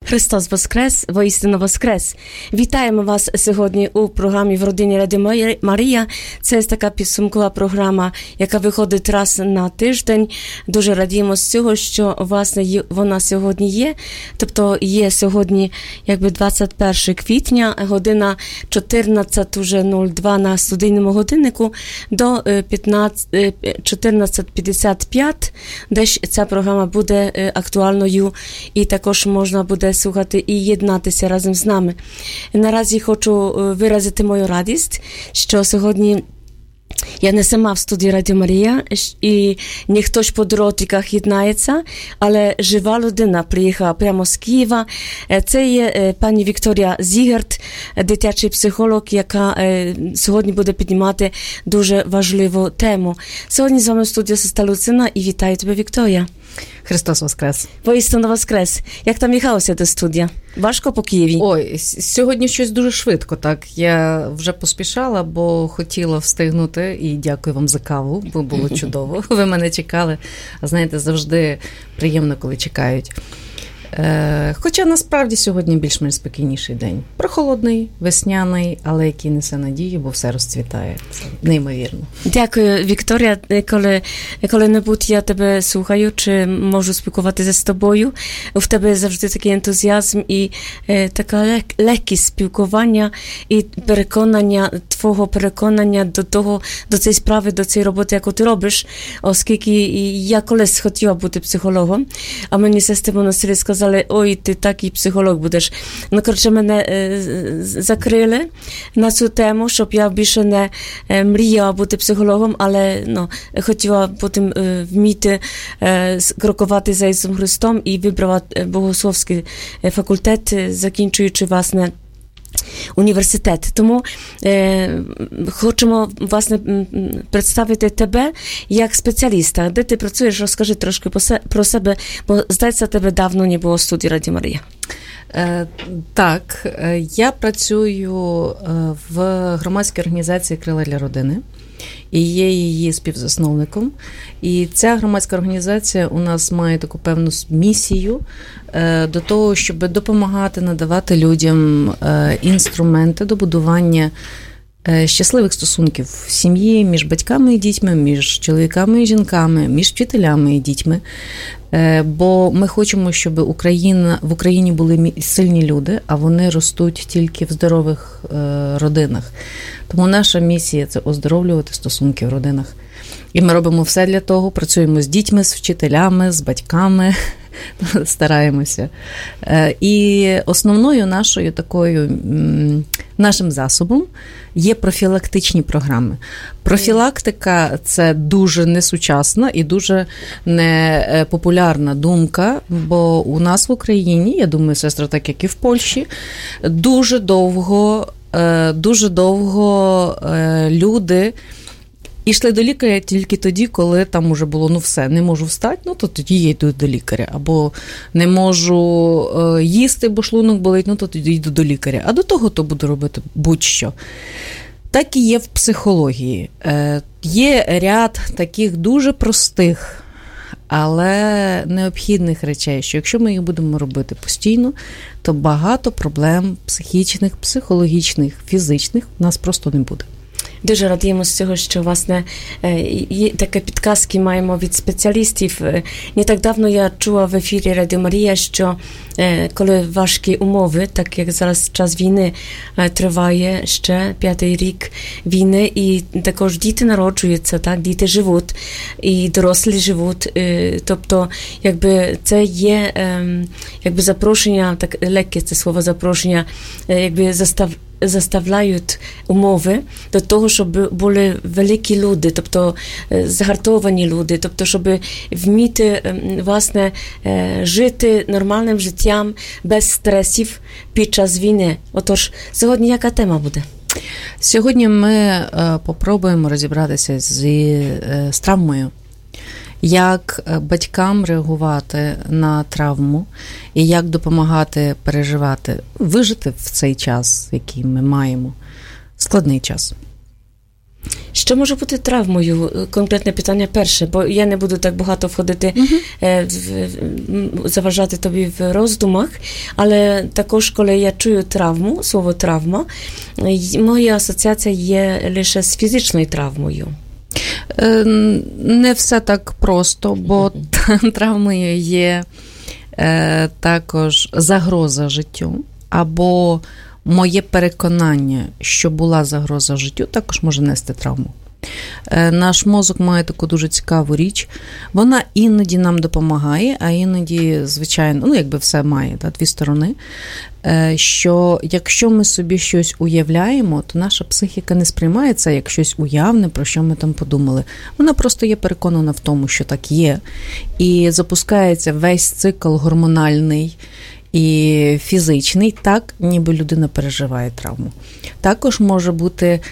Христос Воскрес, воістину Воскрес. Вітаємо вас сьогодні у програмі «В родині Радіо Марія». Це така підсумкова програма, яка виходить раз на тиждень. Дуже радіємо з цього, що власне вона сьогодні є. Тобто є сьогодні 21 квітня, година 14:02 на студійному годиннику до 14:55, де ця програма буде актуальною і також можна буде слухати і єднатися разом з нами. Наразі хочу виразити мою радість, що сьогодні я не сама в студії Радіо Марія, і не хтось по дротиках єднається, але жива людина приїхала прямо з Києва. Це є пані Вікторія Зігарт, дитячий психолог, яка сьогодні буде піднімати дуже важливу тему. Сьогодні з вами в студії сестра Люцина і вітаю тебе, Вікторія. Христос Воскрес. Воістину Воскрес. Як там їхалося до студії? Важко по Києві? Ой, сьогодні щось дуже швидко, так. Я вже поспішала, бо хотіла встигнути, і дякую вам за каву, бо було чудово. Ви мене чекали. Знаєте, завжди приємно, коли чекають. Хоча насправді сьогодні більш-менш спокійніший день. Прохолодний, весняний, але який несе надію, бо все розцвітає. Це неймовірно. Дякую, Вікторія. Коли-небудь я тебе слухаю, чи можу спілкуватися з тобою. В тебе завжди такий ентузіазм і така легкість спілкування і твого переконання до цієї справи, до цієї роботи, яку ти робиш. Оскільки я колись хотіла бути психологом, а мені сестри монастирі сказали, ой, ти такий психолог будеш. Ну, коротше, мене закрили на цю тему, щоб я більше не мріяла бути психологом, але хотіла потім вміти крокувати за Ісусом Христом і вибрала богословський факультет, закінчуючи, власне, університет. Тому хочемо, власне, представити тебе як спеціаліста. Де ти працюєш? Розкажи трошки про себе, бо, здається, тебе давно не було в студії Радіо Марія. Так, я працюю в громадській організації «Крила для родини» і є її співзасновником. І ця громадська організація у нас має таку певну місію до того, щоб допомагати надавати людям інструменти до будування щасливих стосунків в сім'ї, між батьками і дітьми, між чоловіками і жінками, між вчителями і дітьми. Бо ми хочемо, щоб в Україні були сильні люди, а вони ростуть тільки в здорових родинах. Тому наша місія – це оздоровлювати стосунки в родинах. І ми робимо все для того, працюємо з дітьми, з вчителями, з батьками, стараємося. І основною нашим засобом є профілактичні програми. Профілактика – це дуже несучасна і дуже непопулярна думка, бо у нас в Україні, я думаю, сестра, так як і в Польщі, дуже довго люди йшли до лікаря тільки тоді, коли там уже було, все, не можу встати, то тоді я йду до лікаря. Або не можу їсти, бо шлунок болить, то тоді йду до лікаря. А до того то буду робити будь-що. Так і є в психології. Є ряд таких дуже простих, але необхідних речей, що якщо ми їх будемо робити постійно, то багато проблем психічних, психологічних, фізичних у нас просто не буде. Дуже радіємо з цього, що, власне, є такі підказки маємо від спеціалістів. Не так давно я чула в ефірі Радіо Марія, що коли важкі умови, так як зараз час війни триває ще 5-й рік війни, і також діти народжуються, так, діти живуть, і дорослі живуть. Тобто, це є запрошення, так легке це слово запрошення, заставляють умови до того, щоб були великі люди, тобто загартовані люди, тобто, щоб вміти, власне, жити нормальним життям без стресів під час війни. Отож, сьогодні яка тема буде? Сьогодні ми попробуємо розібратися з травмою. Як батькам реагувати на травму і як допомагати переживати, вижити в цей час, який ми маємо, складний час. Що може бути травмою? Конкретне питання перше, бо я не буду так багато входити, заважати тобі в роздумах, але також, коли я чую травму, слово травма, моя асоціація є лише з фізичною травмою. Не все так просто, бо травмою є також загроза життю, або моє переконання, що була загроза життю, також може нести травму. Наш мозок має таку дуже цікаву річ. Вона іноді нам допомагає, а іноді, звичайно, якби все має, дві сторони, що якщо ми собі щось уявляємо, то наша психіка не сприймає це як щось уявне, про що ми там подумали. Вона просто є переконана в тому, що так є. І запускається весь цикл гормональний і фізичний, так, ніби людина переживає травму. Також може бути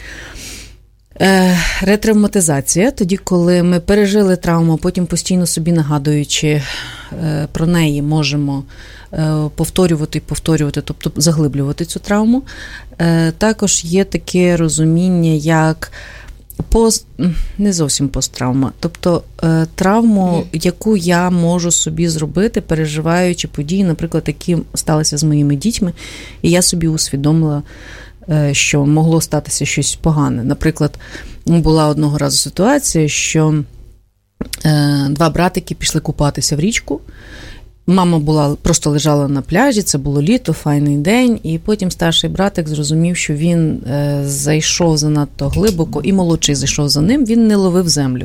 ретравматизація, тоді, коли ми пережили травму, потім постійно собі нагадуючи про неї, можемо повторювати, тобто заглиблювати цю травму. Також є таке розуміння, як не зовсім посттравма, тобто травму, яку я можу собі зробити, переживаючи події, наприклад, які сталися з моїми дітьми, і я собі усвідомила, що могло статися щось погане. Наприклад, була одного разу ситуація, що два братики пішли купатися в річку. Мама просто лежала на пляжі, це було літо, файний день, і потім старший братик зрозумів, що він зайшов занадто глибоко, і молодший зайшов за ним, він не ловив землю.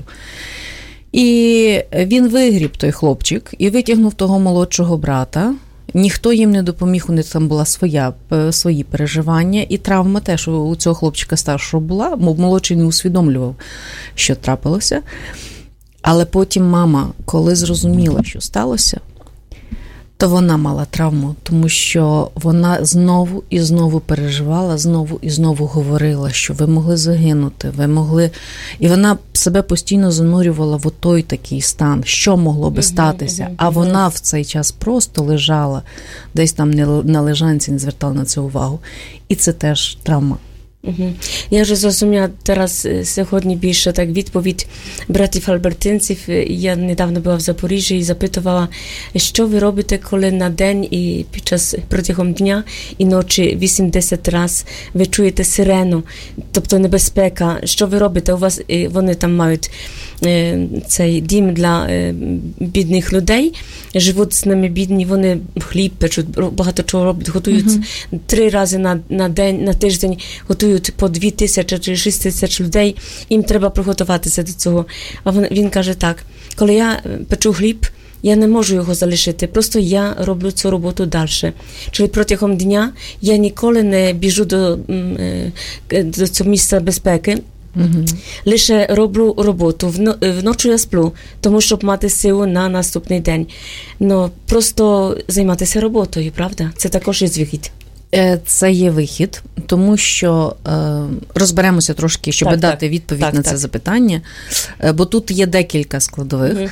І він вигріб той хлопчик і витягнув того молодшого брата. Ніхто їм не допоміг, у них там була свої переживання, і травма теж у цього хлопчика старшого була, молодший не усвідомлював, що трапилося. Але потім мама, коли зрозуміла, що сталося, то вона мала травму, тому що вона знову і знову переживала, знову і знову говорила, що ви могли загинути, ви могли... І вона себе постійно занурювала в той такий стан, що могло би статися. А вона в цей час просто лежала, десь там на лежанці, не звертала на це увагу. І це теж травма. Я вже зрозуміла зараз сьогодні більше так відповідь братів альбертинців. Я недавно була в Запоріжжі і запитувала, що ви робите, коли на день і протягом дня і ночі 8-10 раз ви чуєте сирену, тобто небезпека. Що ви робите? У вас вони там мають цей дім для бідних людей, живуть з ними бідні, вони хліб печуть, багато чого роблять, готують 3 рази на день, на тиждень, готують по 2000 чи 6000 людей, їм треба приготуватися до цього. А він каже так, коли я печу хліб, я не можу його залишити, просто я роблю цю роботу далі. Czyli протягом дня я ніколи не біжу до цього місця безпеки, лише роблю роботу. Вночі я сплю, тому щоб мати силу на наступний день. Ну, просто займатися роботою, правда? Це також є вихід. Це є вихід, тому що розберемося трошки, щоб дати відповідь на це запитання, бо тут є декілька складових.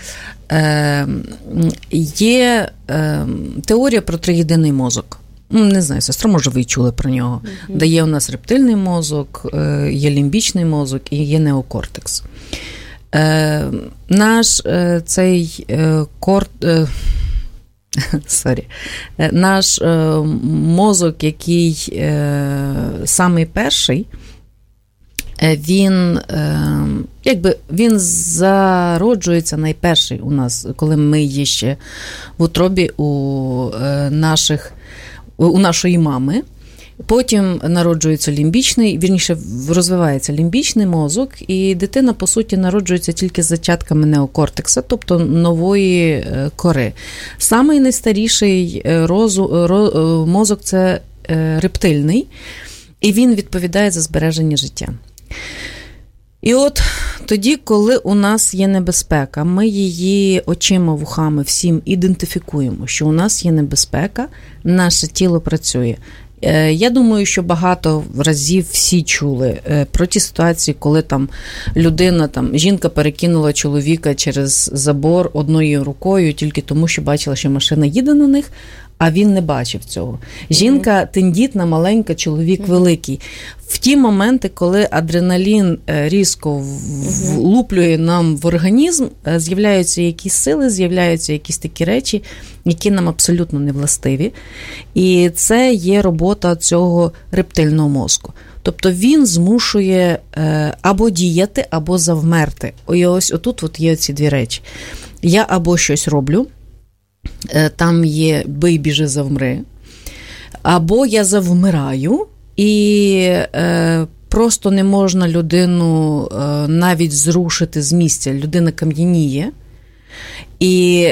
Є теорія про триєдиний мозок. Не знаю, сестра, може, ви чули про нього. Де є у нас рептильний мозок, є лімбічний мозок і є неокортекс. Наш цей наш мозок, який самий перший, він зароджується найперший у нас, коли ми є ще в утробі у нашої мами. Потім народжується розвивається лімбічний мозок, і дитина, по суті, народжується тільки з зачатками неокортекса, тобто нової кори. Самий найстаріший мозок – це рептильний, і він відповідає за збереження життя. І от тоді, коли у нас є небезпека, ми її очима, вухами, всім ідентифікуємо, що у нас є небезпека, наше тіло працює. Я думаю, що багато разів всі чули про ті ситуації, коли там людина, жінка перекинула чоловіка через забор одною рукою тільки тому, що бачила, що машина їде на них, а він не бачив цього. Жінка тендітна, маленька, чоловік великий. В ті моменти, коли адреналін різко влуплює нам в організм, з'являються якісь сили, з'являються якісь такі речі, які нам абсолютно не властиві. І це є робота цього рептильного мозку. Тобто він змушує або діяти, або завмерти. І ось отут от є ці дві речі. Я або щось роблю, там є бий, біжи, завмри, або я завмираю, і просто не можна людину навіть зрушити з місця. Людина кам'яніє, і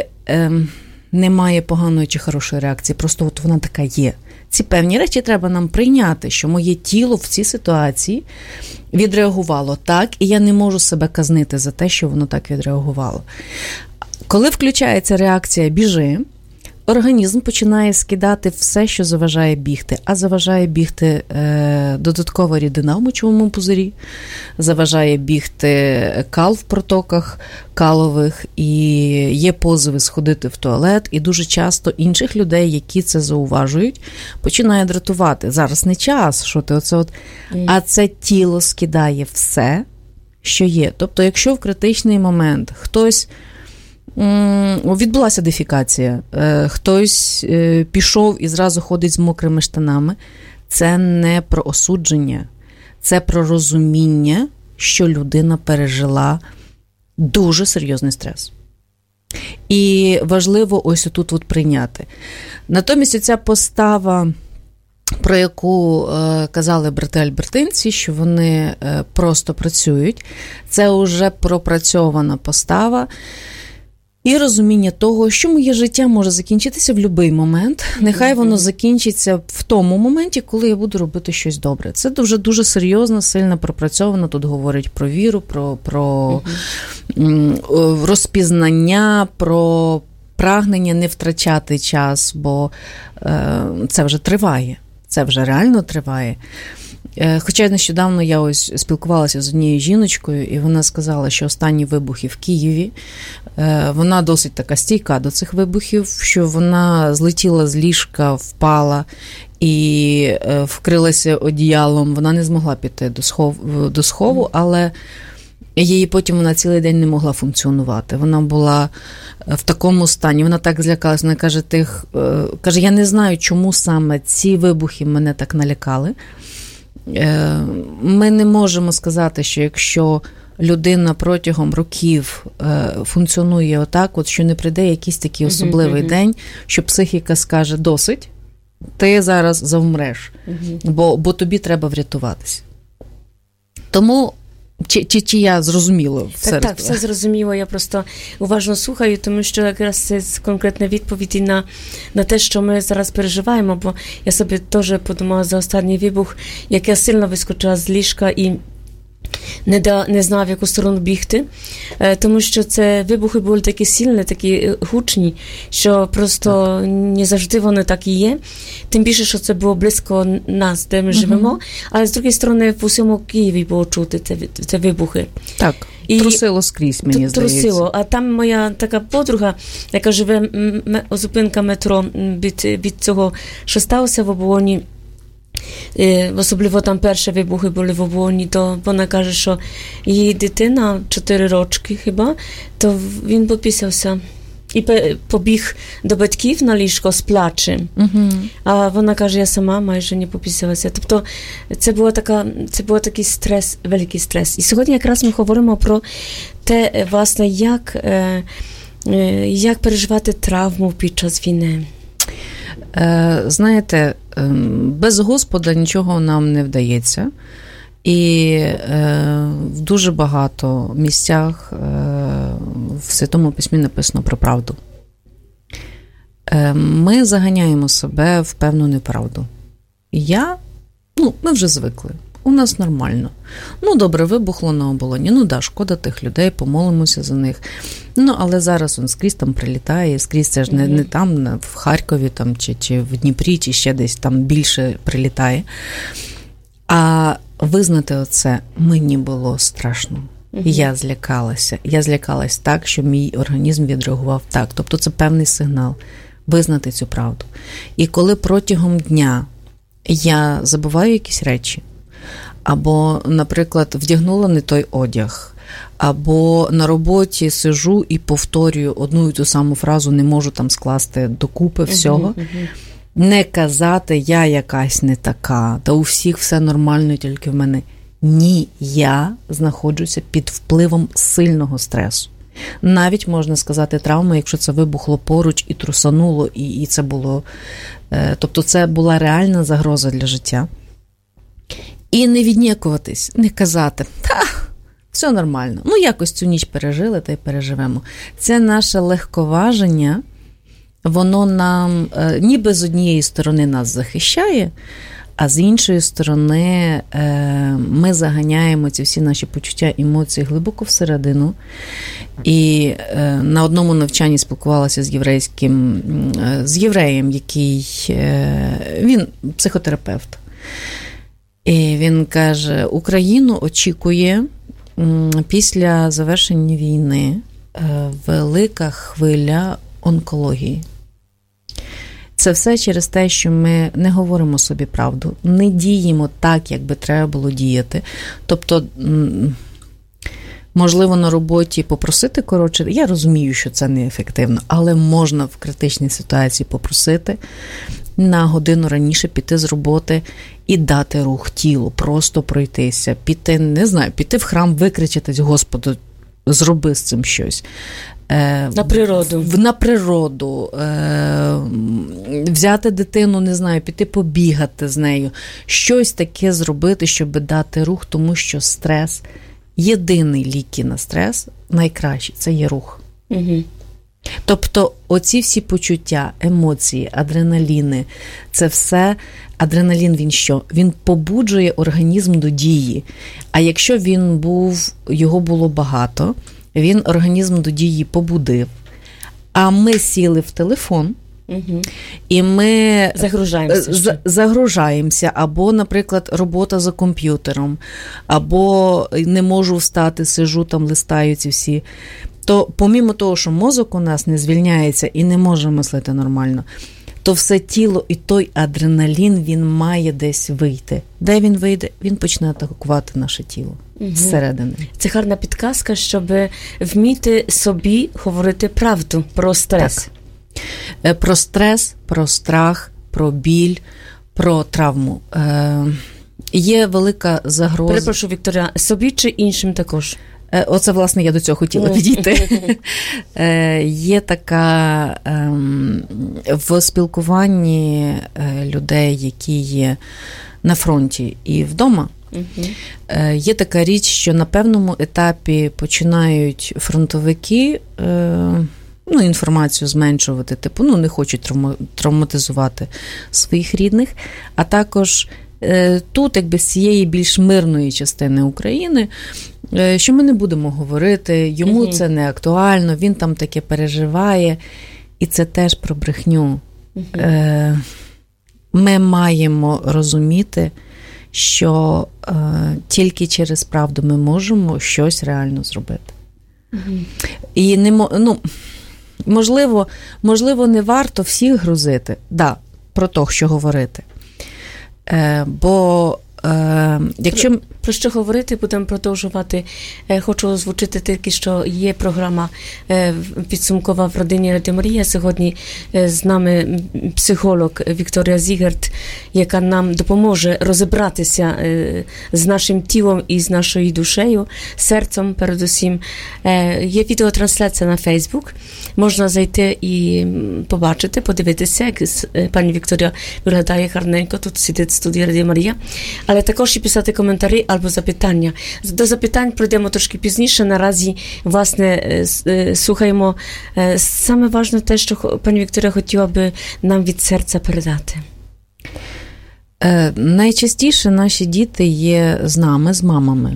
немає поганої чи хорошої реакції, просто от вона така є. Ці певні речі треба нам прийняти, що моє тіло в цій ситуації відреагувало так, і я не можу себе казнити за те, що воно так відреагувало. Коли включається реакція «біжи», організм починає скидати все, що заважає бігти. А заважає бігти додаткова рідина в мочовому пузирі, заважає бігти кал в протоках калових, і є позови сходити в туалет, і дуже часто інших людей, які це зауважують, починає дратувати. Зараз не час, що ти оце от... А це тіло скидає все, що є. Тобто, якщо в критичний момент хтось... відбулася дефікація, хтось пішов і зразу ходить з мокрими штанами, це не про осудження, це про розуміння, що людина пережила дуже серйозний стрес. І важливо ось отут от прийняти. Натомість оця постава, про яку казали брати-альбертинці, що вони просто працюють, це вже пропрацьована постава, і розуміння того, що моє життя може закінчитися в будь-який момент. Нехай воно закінчиться в тому моменті, коли я буду робити щось добре. Це дуже серйозно, сильно пропрацьовано. Тут говорять про віру, про розпізнання, про прагнення не втрачати час, бо це вже триває. Це вже реально триває. Хоча нещодавно я ось спілкувалася з однією жіночкою, і вона сказала, що останні вибухи в Києві, вона досить така стійка до цих вибухів, що вона злетіла з ліжка, впала і вкрилася одіялом. Вона не змогла піти до схову, але її потім вона цілий день не могла функціонувати. Вона була в такому стані, вона так злякалась, вона каже, я не знаю, чому саме ці вибухи мене так налякали. Ми не можемо сказати, що якщо людина протягом років функціонує отак, от, що не прийде якийсь такий особливий день, що психіка скаже «досить, ти зараз завмреш, бо тобі треба врятуватися». Тому, чи я зрозуміла все? Так, все зрозуміло. Я просто уважно слухаю, тому що якраз це конкретна відповідь на те, що ми зараз переживаємо, бо я собі теж подумала за останній вибух, як я сильно вискочила з ліжка і не знав, в яку сторону бігти, тому що це вибухи були такі сильні, такі гучні, що просто не завжди вони так і є. Тим більше, що це було близько нас, де ми живемо, але з другої сторони в усьому Києві було чути ці вибухи. Так, трусило скрізь, мені здається. Трусило, а там моя така подруга, яка живе зупинка метро від цього, що сталося в Оболоні, особливо там перші вибухи були в Оболоні, то вона каже, що її дитина, 4 рочки хіба, то він попісявся і побіг до батьків на ліжко з плачем. А вона каже, я сама майже не попісялася. Тобто це був такий стрес, великий стрес. І сьогодні якраз ми говоримо про те, власне, як переживати травму під час війни. Знаєте, без Господа нічого нам не вдається. І в дуже багато місцях в Святому Письмі написано про правду. Ми заганяємо себе в певну неправду. Ми вже звикли. У нас нормально. Добре, вибухло на Оболоні. Шкода тих людей, помолимося за них. Але зараз скрізь там прилітає, скрізь це ж не там, в Харкові там, чи в Дніпрі, чи ще десь там більше прилітає. А визнати оце мені було страшно. Я злякалася. Я злякалась так, що мій організм відреагував так. Тобто це певний сигнал. визнати цю правду. І коли протягом дня я забуваю якісь речі, або, наприклад, вдягнула не той одяг, або на роботі сижу і повторюю одну і ту саму фразу, не можу там скласти докупи всього, не казати, я якась не така, та у всіх все нормально, тільки в мене. Ні, я знаходжуся під впливом сильного стресу. Навіть, можна сказати, травма, якщо це вибухло поруч і трусануло, і це було... Тобто це була реальна загроза для життя. І не віднікуватись, не казати, все нормально, якось цю ніч пережили, та й переживемо. Це наше легковаження, воно нам ніби з однієї сторони нас захищає, а з іншої сторони ми заганяємо ці всі наші почуття, емоції глибоко всередину. І на одному навчанні спілкувалася з євреєм, який, він психотерапевт. І він каже, Україну очікує після завершення війни велика хвиля онкології. Це все через те, що ми не говоримо собі правду, не діємо так, як би треба було діяти. Тобто, можливо, на роботі попросити коротше, я розумію, що це неефективно, але можна в критичній ситуації попросити на годину раніше піти з роботи і дати рух тілу, просто пройтися, піти, не знаю, піти в храм, викричатись, Господу, зроби з цим щось. На природу. На природу. Взяти дитину, не знаю, піти побігати з нею. Щось таке зробити, щоб дати рух, тому що стрес, єдиний ліки на стрес, найкращий, це є рух. Угу. Тобто оці всі почуття, емоції, адреналіни, це все, адреналін він що? Він побуджує організм до дії. А якщо його було багато, він організм до дії побудив, а ми сіли в телефон, і ми загружаємося, або, наприклад, робота за комп'ютером, або не можу встати, сижу там, листаю ці всі, то помімо того, що мозок у нас не звільняється і не може мислити нормально, то все тіло і той адреналін, він має десь вийти. Де він вийде? Він почне атакувати наше тіло зсередини. Це гарна підказка, щоб вміти собі говорити правду про стрес. Так. Про стрес, про страх, про біль, про травму. Є велика загроза. Перепрошую, Вікторія, собі чи іншим також? Оце, власне, я до цього хотіла підійти. Є така в спілкуванні людей, які є на фронті і вдома, є така річ, що на певному етапі починають фронтовики інформацію зменшувати, не хочуть травматизувати своїх рідних, а також тут, з цієї більш мирної частини України, що ми не будемо говорити, йому це не актуально, він там таке переживає, і це теж про брехню. Ми маємо розуміти, що тільки через правду ми можемо щось реально зробити. І можливо, не варто всіх грузити, про те, що говорити. Бо якщо... Про що говорити, будемо продовжувати. Хочу озвучити тільки, що є програма підсумкова в родині Радіо Марія. Сьогодні з нами психолог Вікторія Зігарт, яка нам допоможе розібратися з нашим тілом і з нашою душею, серцем передусім. Є відеотрансляція на Фейсбук. Можна зайти і побачити, подивитися, як пані Вікторія виглядає гарненько, тут сидить в студії Радіо Марія. Але також і писати коментарі або запитання. До запитань пройдемо трошки пізніше. Наразі, власне, слухаємо. Саме важливе те, що пані Вікторія хотіла би нам від серця передати. Найчастіше наші діти є з нами, з мамами.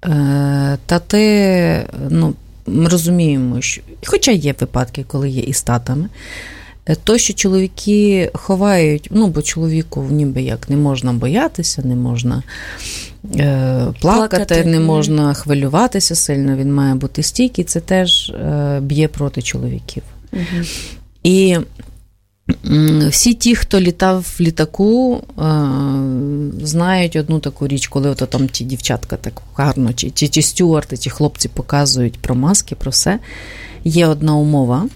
Тати, ми розуміємо, що, хоча є випадки, коли є і з татами, то, що чоловіки ховають, бо чоловіку ніби як не можна боятися, не можна плакати, не можна хвилюватися сильно, він має бути стійкий, це теж б'є проти чоловіків. І Всі ті, хто літав в літаку, знають одну таку річ, коли ото там ті дівчатка так гарно, чи стюарти, ті хлопці показують про маски, про все. Є одна умова,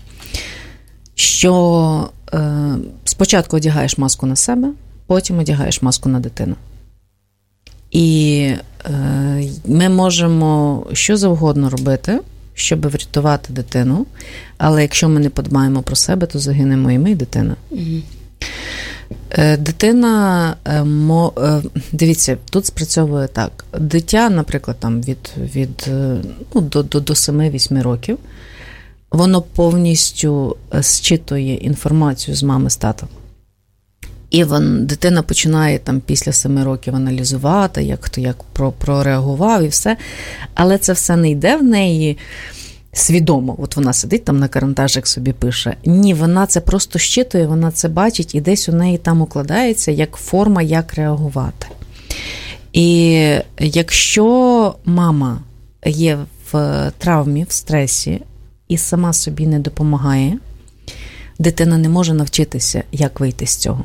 що спочатку одягаєш маску на себе, потім одягаєш маску на дитину. І ми можемо що завгодно робити, щоб врятувати дитину, але якщо ми не подбаємо про себе, то загинемо і ми, і дитина. Дитина, дивіться, тут спрацьовує так. Дитя, наприклад, там до 7-8 років, воно повністю зчитує інформацію з мами, з тата. І дитина починає там після 7 років аналізувати, як хто як прореагував і все. Але це все не йде в неї свідомо. От вона сидить там на карандашик собі пише. Ні, вона це просто щитує, вона це бачить, і десь у неї там укладається як форма, як реагувати. І якщо мама є в травмі, в стресі і сама собі не допомагає, дитина не може навчитися, як вийти з цього.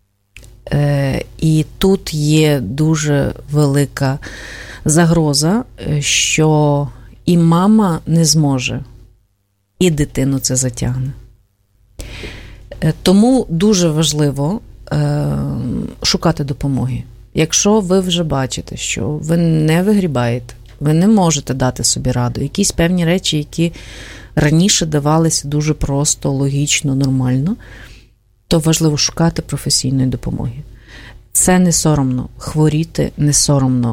І тут є дуже велика загроза, що і мама не зможе, і дитину це затягне. Тому дуже важливо шукати допомоги. Якщо ви вже бачите, що ви не вигрібаєте, ви не можете дати собі раду, якісь певні речі, які раніше давалися дуже просто, логічно, нормально, то важливо шукати професійної допомоги. Це не соромно. Хворіти не соромно.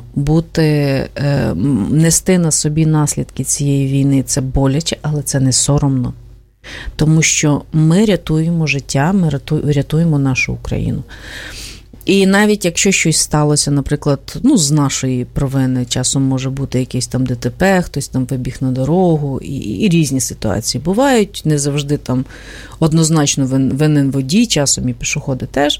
Нести на собі наслідки цієї війни – це боляче, але це не соромно. Тому що ми рятуємо життя, ми рятуємо нашу Україну. І навіть якщо щось сталося, наприклад, з нашої провини, часом може бути якийсь там ДТП, хтось там вибіг на дорогу, і різні ситуації бувають, не завжди там однозначно винен водій, часом і пішоходи теж.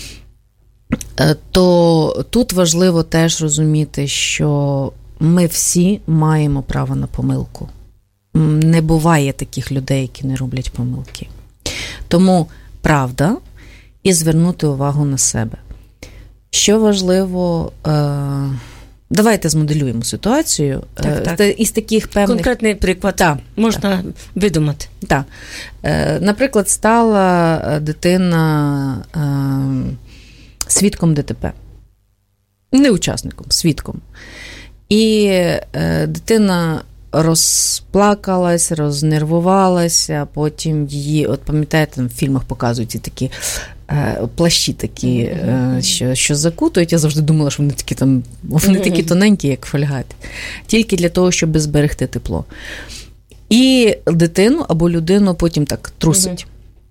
То тут важливо теж розуміти, що ми всі маємо право на помилку. Не буває таких людей, які не роблять помилки. Тому правда і звернути увагу на себе. Що важливо, давайте змоделюємо ситуацію. Так. Із таких певних... Конкретний приклад можна видумати. Так. Наприклад, стала дитина свідком ДТП. Не учасником, свідком. І дитина розплакалась, рознервувалася, потім її, от пам'ятаєте, там в фільмах показують ці такі плащі такі, що закутують. Я завжди думала, що вони такі тоненькі, як фольгат. Тільки для того, щоб зберегти тепло. І дитину або людину потім так трусить.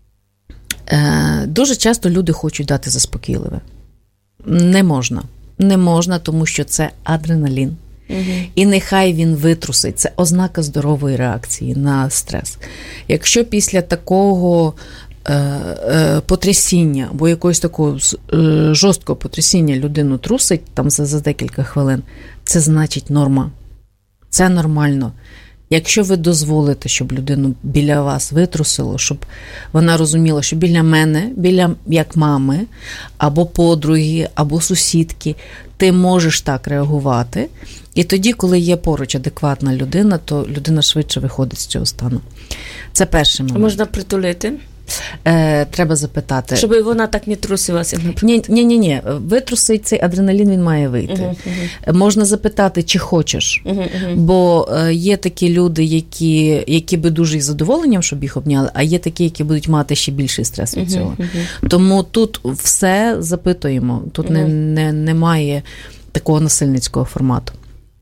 Дуже часто люди хочуть дати заспокійливе. Не можна. Не можна, тому що це адреналін. І нехай він витрусить. Це ознака здорової реакції на стрес. Якщо після такого потрясіння, або якогось такого жорсткого потрясіння людину трусить там за декілька хвилин, це значить норма. Це нормально. Якщо ви дозволите, щоб людину біля вас витрусило, щоб вона розуміла, що біля мене, як мами, або подруги, або сусідки, ти можеш так реагувати. І тоді, коли є поруч адекватна людина, то людина швидше виходить з цього стану. Це перший момент. Можна притулити? Треба запитати. Щоб вона так не трусилася. Ні. Витрусить цей адреналін, він має вийти. Можна запитати, чи хочеш. Бо є такі люди, які би дуже із задоволенням, щоб їх обняли, а є такі, які будуть мати ще більший стрес від цього. Тому тут все запитуємо. Тут немає такого насильницького формату.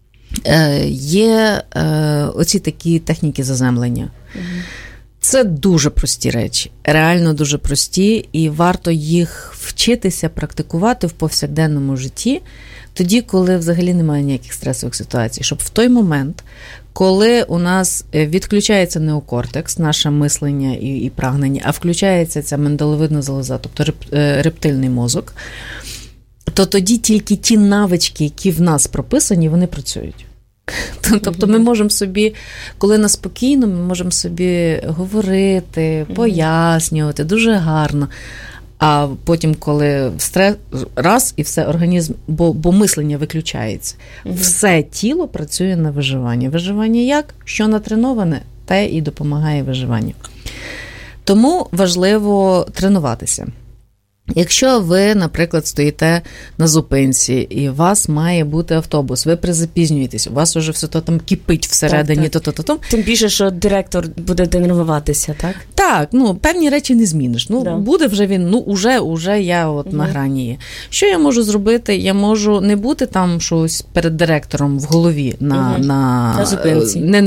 Є оці такі техніки заземлення. Це дуже прості речі, реально дуже прості, і варто їх вчитися, практикувати в повсякденному житті, тоді, коли взагалі немає ніяких стресових ситуацій, щоб в той момент, коли у нас відключається неокортекс, наше мислення і прагнення, а включається ця миндалевидна залоза, тобто рептильний мозок, то тоді тільки ті навички, які в нас прописані, вони працюють. Тобто ми можемо собі, коли нас спокійно, ми можемо собі говорити, пояснювати, дуже гарно. А потім, коли стрес, раз, і все, організм, бо мислення виключається. Все тіло працює на виживання. Виживання як? Що натреноване, те і допомагає виживанню. Тому важливо тренуватися. Якщо ви, наприклад, стоїте на зупинці, і у вас має бути автобус, ви призапізнюєтесь, у вас уже все то там кипить всередині, то. Тим більше, що директор буде тренуватися, так? Так, певні речі не зміниш. Буде вже він, уже я на грані є. Що я можу зробити? Я можу не бути там щось перед директором в голові на зупинці.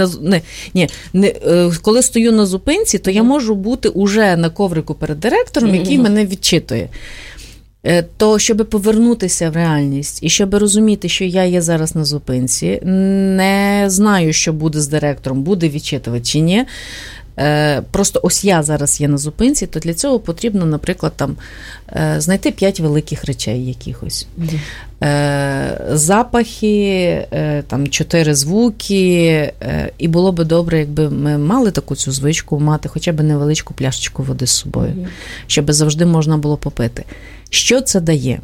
Коли стою на зупинці, то я можу бути уже на коврику перед директором, який мене відчитує. То, щоб повернутися в реальність і щоб розуміти, що я є зараз на зупинці, не знаю, що буде з директором, буде відчитувати чи ні, просто ось я зараз є на зупинці, то для цього потрібно, наприклад, там, знайти 5 великих речей якихось. Запахи, там 4 звуки, і було би добре, якби ми мали таку цю звичку мати хоча б невеличку пляшечку води з собою, щоб завжди можна було попити. Що це дає?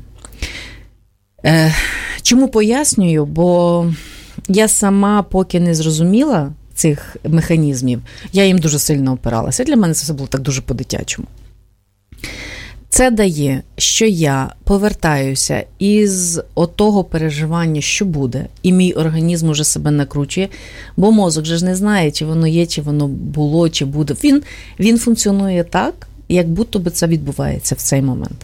Чому пояснюю? Бо я сама поки не зрозуміла цих механізмів, я їм дуже сильно опиралася. Для мене це все було так дуже по-дитячому. Це дає, що я повертаюся із отого переживання, що буде, і мій організм уже себе накручує, бо мозок же ж не знає, чи воно є, чи воно було, чи буде. Він функціонує так, як будто би це відбувається в цей момент.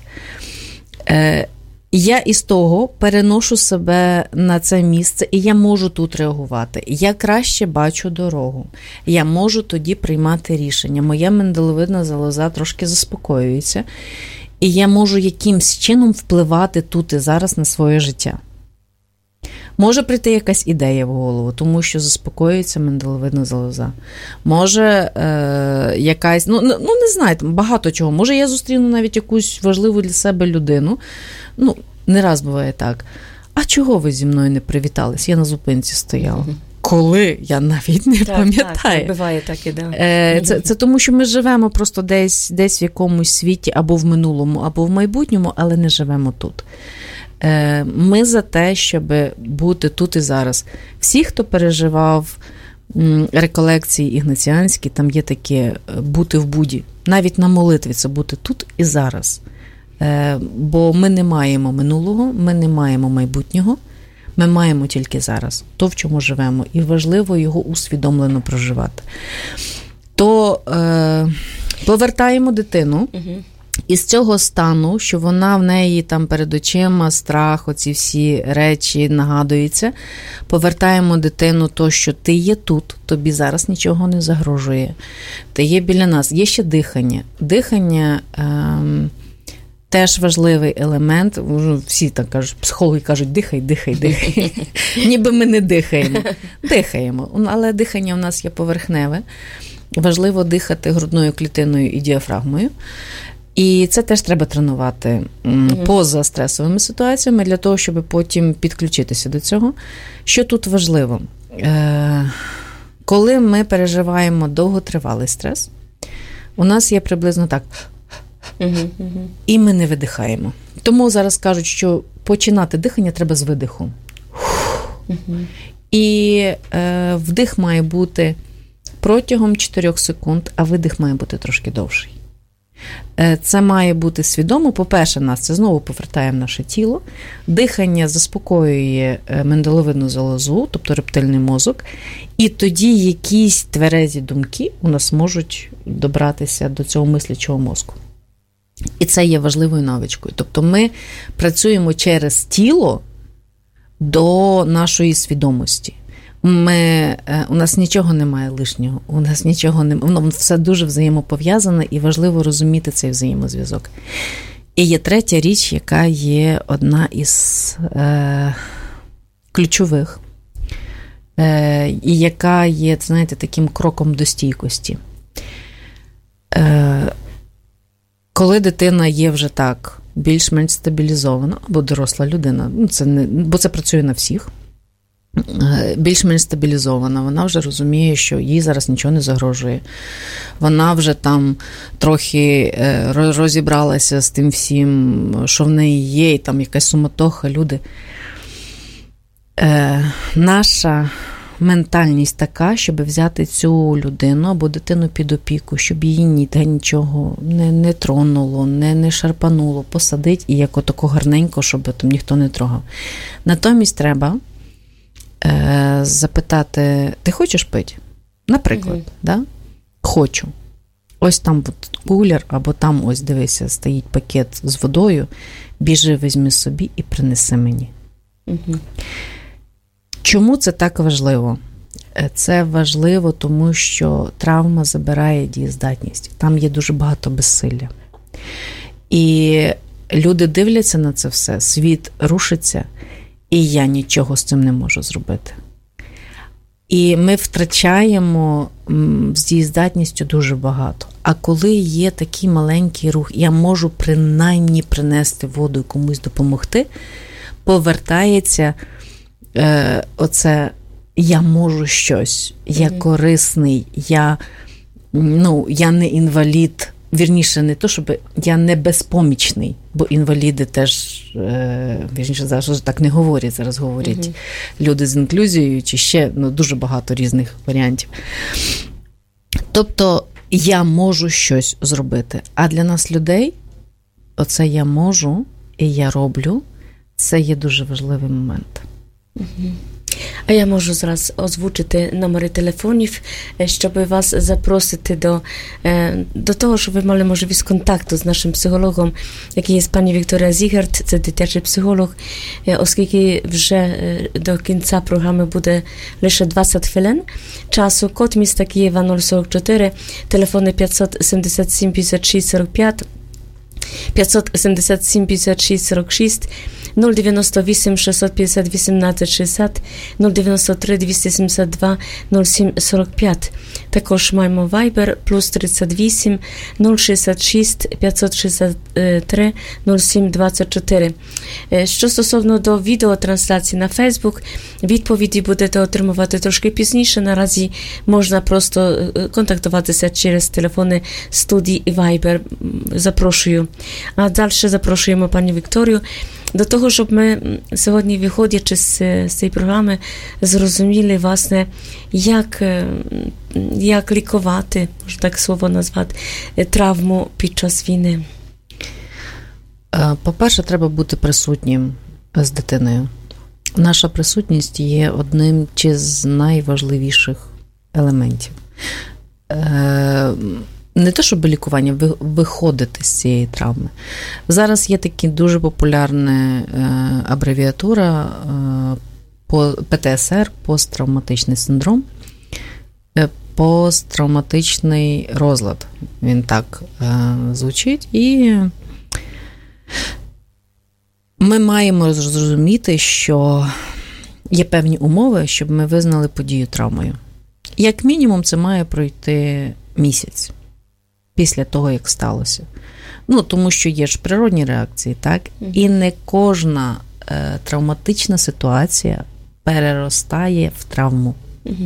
Я із того переношу себе на це місце, і я можу тут реагувати. Я краще бачу дорогу. Я можу тоді приймати рішення. Моя миндалевидна залоза трошки заспокоюється, і я можу якимсь чином впливати тут і зараз на своє життя. Може прийти якась ідея в голову, тому що заспокоюється миндалевидна залоза. Може якась, не знаю, багато чого. Може я зустріну навіть якусь важливу для себе людину. Не раз буває так. А чого ви зі мною не привітались? Я на зупинці стояла. Коли? Я навіть не пам'ятаю. Так, буває так і да. Це тому, що ми живемо просто десь в якомусь світі, або в минулому, або в майбутньому, але не живемо тут. Ми за те, щоб бути тут і зараз. Всі, хто переживав реколекції ігнаціанські, там є таке бути в буді. Навіть на молитві це бути тут і зараз. Бо ми не маємо минулого, ми не маємо майбутнього, ми маємо тільки зараз, то, в чому живемо, і важливо його усвідомлено проживати. То повертаємо дитину із цього стану, що вона в неї там перед очима, страх, оці всі речі нагадуються, повертаємо дитину то, що ти є тут, тобі зараз нічого не загрожує, ти є біля нас, є ще дихання. Дихання теж важливий елемент. Всі так кажуть, психологи кажуть, дихай. Ніби ми не дихаємо. Дихаємо. Але дихання у нас є поверхневе. Важливо дихати грудною клітиною і діафрагмою. І це теж треба тренувати поза стресовими ситуаціями, для того, щоб потім підключитися до цього. Що тут важливо? Коли ми переживаємо довготривалий стрес, у нас є приблизно так. І ми не видихаємо. Тому зараз кажуть, що починати дихання треба з видиху. І вдих має бути протягом 4 секунд, а видих має бути трошки довший. Це має бути свідомо. По-перше, нас це знову повертає в наше тіло. Дихання заспокоює миндалевидну залозу, тобто рептильний мозок. І тоді якісь тверезі думки у нас можуть добратися до цього мислячого мозку. І це є важливою навичкою. Тобто ми працюємо через тіло до нашої свідомості. У нас нічого немає лишнього, у нас нічого немає, воно все дуже взаємопов'язане, і важливо розуміти цей взаємозв'язок. І є третя річ, яка є одна із ключових, і яка є, знаєте, таким кроком до стійкості. Коли дитина є вже так більш-менш стабілізована, або доросла людина, бо це працює на всіх, більш-менш стабілізована, вона вже розуміє, що їй зараз нічого не загрожує. Вона вже там трохи розібралася з тим всім, що в неї є, і там якась суматоха, люди. Наша ментальність така, щоб взяти цю людину або дитину під опіку, щоб її ніде нічого не тронуло, не шарпануло, посадить і як отако гарненько, щоб там ніхто не трогав. Натомість треба запитати, ти хочеш пити? Наприклад, да? Хочу. Ось там кулер, або там, ось дивися, стоїть пакет з водою, біжи, візьми собі і принеси мені. Чому це так важливо? Це важливо, тому що травма забирає дієздатність. Там є дуже багато безсилля. І люди дивляться на це все, світ рушиться, і я нічого з цим не можу зробити. І ми втрачаємо з дієздатністю дуже багато. А коли є такий маленький рух, я можу принаймні принести воду і комусь допомогти, повертається оце я можу щось, я корисний, я не інвалід. Вірніше, не то, щоб я не безпомічний, бо інваліди теж, вірніше, зараз так не говорять, зараз говорять люди з інклюзією, чи ще дуже багато різних варіантів. Тобто, я можу щось зробити. А для нас, людей, оце я можу і я роблю, це є дуже важливий момент. А я можу зараз озвучити номери телефонів, щоб вас запросити до того, щоб ви мали можливість контакту з нашим психологом, який є пані Вікторія Зігард, це дитячий психолог, оскільки вже до кінця програми буде лише 20 хвилин часу. Код міста Києва 044, телефони 577 56 45, 577 56 46, 098 650 18 60, 093 272 07 45. Також маємо Viber плюс 38 066 563 07 24. Що стосовно до відеотрансляції на Facebook, відповіді будете отримувати трошки пізніше. Наразі можна просто контактуватися через телефони студії і Viber. Запрошую. А далі запрошуємо пані Вікторію до того, щоб ми сьогодні, виходячи з цієї програми, зрозуміли, власне, як лікувати, можна так слово назвати, травму під час війни. По-перше, треба бути присутнім з дитиною. Наша присутність є одним з найважливіших елементів. Не те, щоб лікування, виходити з цієї травми. Зараз є така дуже популярна абревіатура ПТСР, посттравматичний синдром, посттравматичний розлад. Він так звучить. І ми маємо зрозуміти, що є певні умови, щоб ми визнали подію травмою. Як мінімум, це має пройти місяць після того, як сталося. Тому що є ж природні реакції, так? І не кожна травматична ситуація переростає в травму.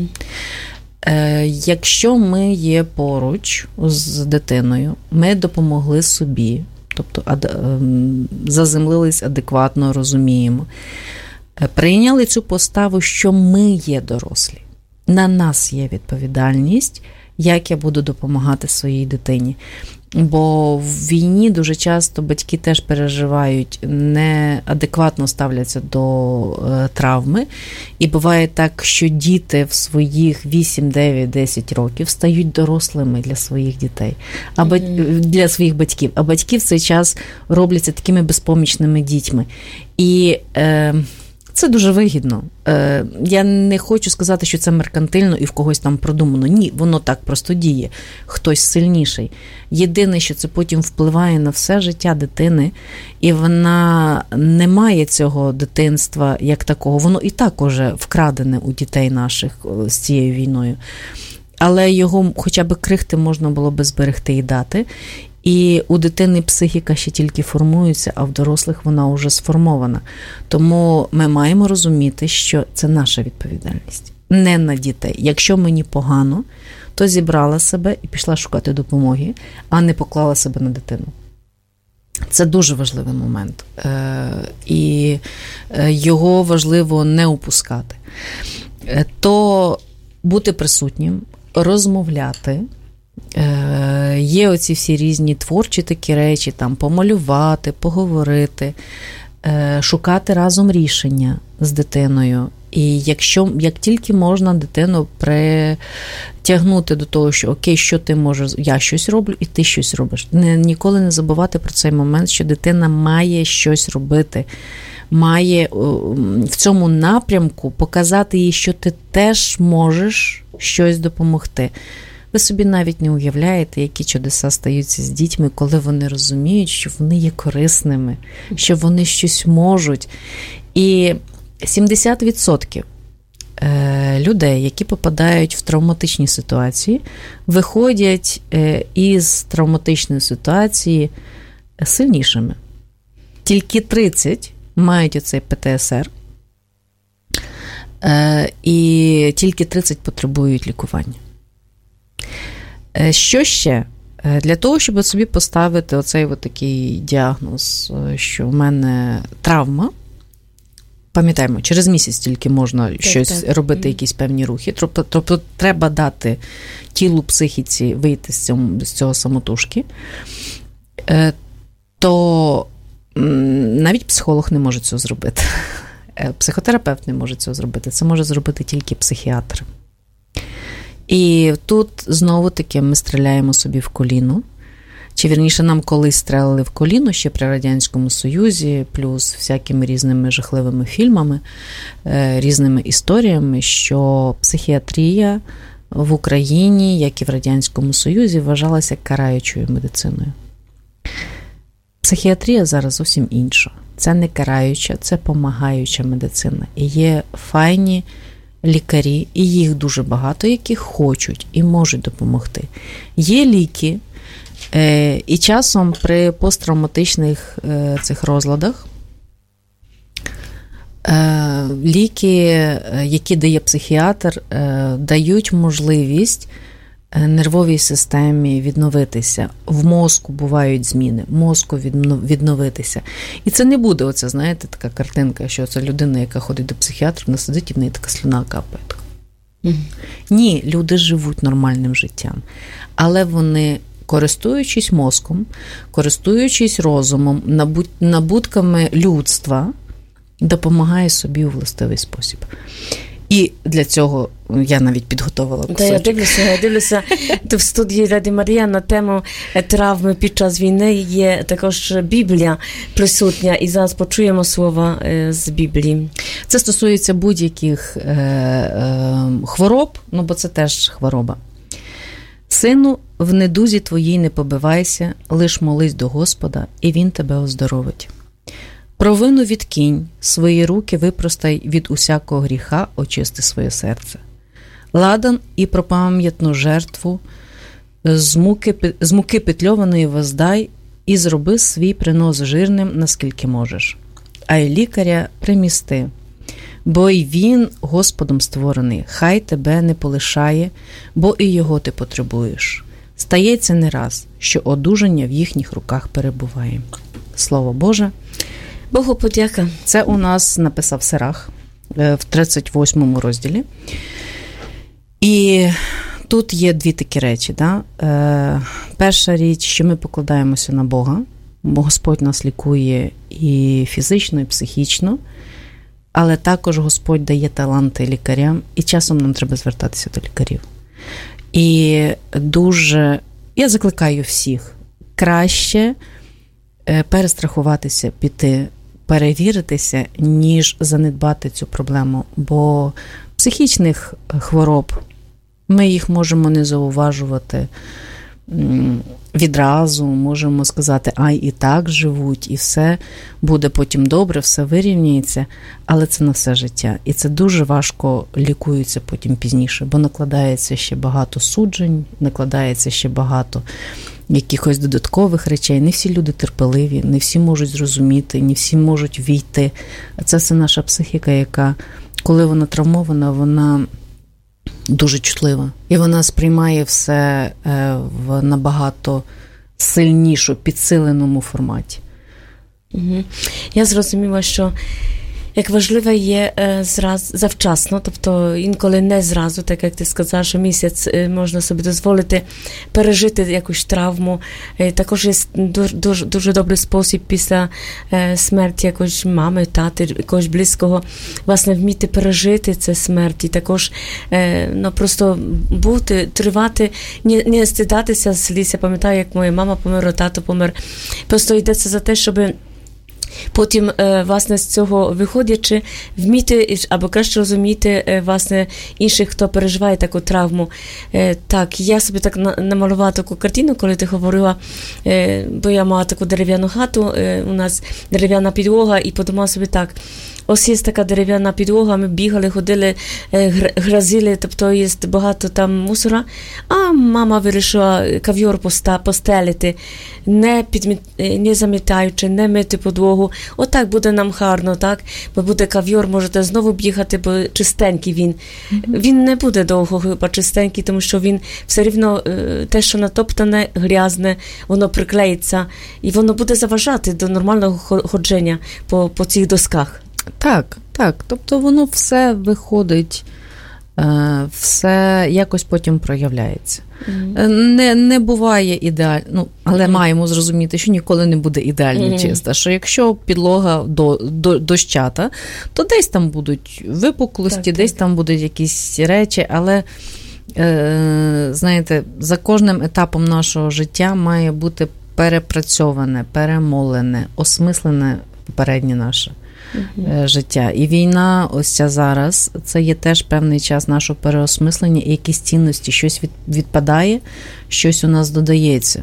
Якщо ми є поруч з дитиною, ми допомогли собі, тобто заземлились адекватно, розуміємо, прийняли цю поставу, що ми є дорослі. На нас є відповідальність, як я буду допомагати своїй дитині. Бо в війні дуже часто батьки теж переживають, неадекватно ставляться до травми. І буває так, що діти в своїх 8, 9, 10 років стають дорослими для своїх дітей, для своїх батьків. А батьки в цей час робляться такими безпомічними дітьми. І це дуже вигідно. Я не хочу сказати, що це меркантильно і в когось там продумано. Ні, воно так просто діє. Хтось сильніший. Єдине, що це потім впливає на все життя дитини, і вона не має цього дитинства як такого. Воно і так уже вкрадене у дітей наших з цією війною. Але його хоча б крихти можна було би зберегти і дати. І у дитини психіка ще тільки формується, а в дорослих вона вже сформована. Тому ми маємо розуміти, що це наша відповідальність. Не на дітей. Якщо мені погано, то зібрала себе і пішла шукати допомоги, а не поклала себе на дитину. Це дуже важливий момент. І його важливо не упускати. То бути присутнім, розмовляти. Є оці всі різні творчі такі речі, там помалювати, поговорити, шукати разом рішення з дитиною. І як тільки можна дитину притягнути до того, що окей, що ти можеш, я щось роблю, і ти щось робиш. Ніколи не забувати про цей момент, що дитина має щось робити, має в цьому напрямку показати їй, що ти теж можеш щось допомогти. Ви собі навіть не уявляєте, які чудеса стаються з дітьми, коли вони розуміють, що вони є корисними, що вони щось можуть. І 70% людей, які попадають в травматичні ситуації, виходять із травматичної ситуації сильнішими. Тільки 30% мають оцей ПТСР, і тільки 30% потребують лікування. Що ще? Для того, щоб собі поставити оцей такий діагноз, що в мене травма, пам'ятаємо, через місяць тільки можна щось робити, якісь певні рухи. Тобто треба дати тілу, психіці вийти з цього самотужки, то навіть психолог не може цього зробити. Психотерапевт не може цього зробити. Це може зробити тільки психіатр. І тут знову-таки ми стріляємо собі в коліно. Чи, вірніше, нам колись стрелили в коліно ще при Радянському Союзі, плюс всякими різними жахливими фільмами, різними історіями, що психіатрія в Україні, як і в Радянському Союзі, вважалася караючою медициною. Психіатрія зараз зовсім інша. Це не караюча, це помагаюча медицина. І є файні лікарі, і їх дуже багато, які хочуть і можуть допомогти. Є ліки, і часом при посттравматичних цих розладах ліки, які дає психіатр, дають можливість нервовій системі відновитися. В мозку бувають зміни, мозку відновитися. І це не буде, оце, знаєте, така картинка, що це людина, яка ходить до психіатра, вона сидить і в неї така слюна капає. Ні, люди живуть нормальним життям. Але вони, користуючись мозком, користуючись розумом, набутками людства, допомагає собі у властивий спосіб. І для цього я навіть підготувала кусочок. Я дивлюся, в студії Радіо Марія на тему травми під час війни є також Біблія присутня, і зараз почуємо слова з Біблії. Це стосується будь-яких хвороб, бо це теж хвороба. «Сину, в недузі твоїй не побивайся, лиш молись до Господа, і Він тебе оздоровить. Провину відкинь, свої руки випростай від усякого гріха, очисти своє серце. Ладан і пропам'ятну жертву з муки петльованої воздай і зроби свій принос жирним, наскільки можеш. А й лікаря примісти, бо й він Господом створений, хай тебе не полишає, бо і його ти потребуєш. Стається не раз, що одужання в їхніх руках перебуває». Слово Боже. Богу подяка. Це у нас написав Сирах в 38 розділі. І тут є дві такі речі. Да? Перша річ, що ми покладаємося на Бога, бо Господь нас лікує і фізично, і психічно, але також Господь дає таланти лікарям, і часом нам треба звертатися до лікарів. І я закликаю всіх краще перестрахуватися, піти, перевіритися, ніж занедбати цю проблему. Бо психічних хвороб ми їх можемо не зауважувати відразу, можемо сказати, і так живуть, і все буде потім добре, все вирівняється, але це на все життя. І це дуже важко лікується потім пізніше, бо накладається ще багато суджень, накладається ще багато якихось додаткових речей. Не всі люди терпеливі, не всі можуть зрозуміти, не всі можуть війти. Це все наша психіка, яка, коли вона травмована, вона дуже чутлива. І вона сприймає все в набагато сильнішу, підсиленому форматі. Я зрозуміла, що як важливе є завчасно, тобто інколи не зразу, так як ти сказала, що місяць можна собі дозволити пережити якусь травму. Також є дуже добрий спосіб після смерті якоїсь мами, тати, якогось близького, власне, вміти пережити це смерть. І також просто бути, тривати, не стидатися сліз. Я пам'ятаю, як моя мама померла, тато помер. Просто йдеться за те, щоб потім, власне, з цього виходячи, вміти, або краще розуміти, власне, інших, хто переживає таку травму. Так, я собі так намалювала таку картину, коли ти говорила, бо я мала таку дерев'яну хату, у нас дерев'яна підлога, і подумала собі так, ось є така дерев'яна підлога, ми бігали, ходили, грозили, тобто є багато там мусора, а мама вирішила ковьор постелити, не замітаючи, не мити підлогу. Отак буде нам гарно, так? Бо буде ковьор, можете знову бігати, бо чистенький він. Він не буде довго хіба чистенький, тому що він все рівно, те, що натоптане, грязне, воно приклеїться, і воно буде заважати до нормального ходження по цих досках. Так. Тобто воно все виходить, все якось потім проявляється. Не буває ідеально, але маємо зрозуміти, що ніколи не буде ідеально чиста. Що якщо підлога дощата, то десь там будуть випуклості, десь там будуть якісь речі, але, знаєте, за кожним етапом нашого життя має бути перепрацьоване, перемолене, осмислене попереднє наше життя. І війна ось ця зараз, це є теж певний час нашого переосмислення і якісь цінності. Щось відпадає, щось у нас додається.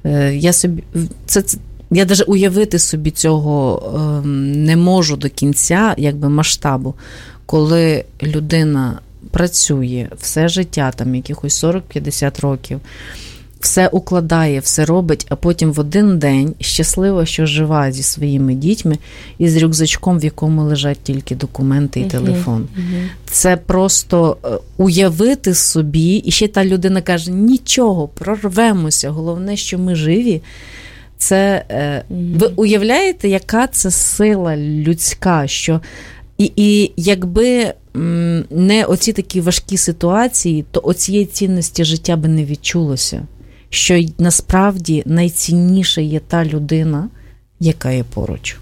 Я навіть уявити собі цього не можу до кінця, якби масштабу, коли людина працює все життя, там якихось 40-50 років, все укладає, все робить, а потім в один день щаслива, що жива зі своїми дітьми і з рюкзачком, в якому лежать тільки документи і телефон. Це просто уявити собі, і ще та людина каже, нічого, прорвемося, головне, що ми живі. Це, ви уявляєте, яка це сила людська, що і якби не оці такі важкі ситуації, то оцієї цінності життя би не відчулося. Що насправді найцінніша є та людина, яка є поруч.